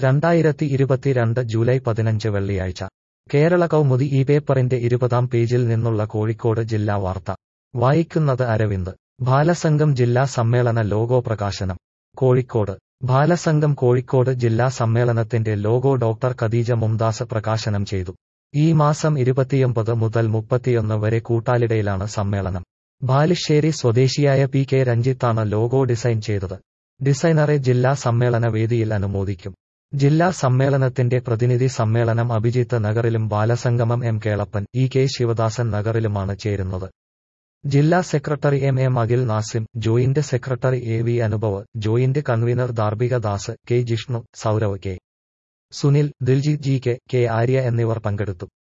2022 July 15 വെള്ളിയാഴ്ച കേരള കൗമുദി ഈ പേപ്പറിന്റെ 20-ാം പേജിൽ നിന്നുള്ള കോഴിക്കോട് ജില്ലാ വാർത്ത വായിക്കുന്നത് അരവിന്ദ്. ബാലസംഘം ജില്ലാ സമ്മേളന ലോഗോ പ്രകാശനം. കോഴിക്കോട് ബാലസംഘം കോഴിക്കോട് ജില്ലാ സമ്മേളനത്തിന്റെ ലോഗോ ഡോക്ടർ ഖദീജ മുംതാസ് പ്രകാശനം ചെയ്തു. ഈ മാസം 29 മുതൽ 31 വരെ കൂട്ടാലിടയിലാണ് സമ്മേളനം. ബാലുശ്ശേരി സ്വദേശിയായ പി കെ രഞ്ജിത്താണ് ലോഗോ ഡിസൈൻ ചെയ്തത്. ഡിസൈനറെ ജില്ലാ സമ്മേളന വേദിയിൽ അനുമോദിക്കും. ജില്ലാ സമ്മേളനത്തിന്റെ പ്രതിനിധി സമ്മേളനം അഭിജിത്ത് നഗറിലും ബാലസംഗമം M Kelappan, E K Sivadasan നഗറിലുമാണ് ചേരുന്നത്. ജില്ലാ secretary M Akhil Nasim, joint secretary A V Anubhav, joint convener Dharbika Das, K Jishnu, Sourav K Sunil, Diljith G K Arya എന്നിവർ പങ്കെടുത്തു.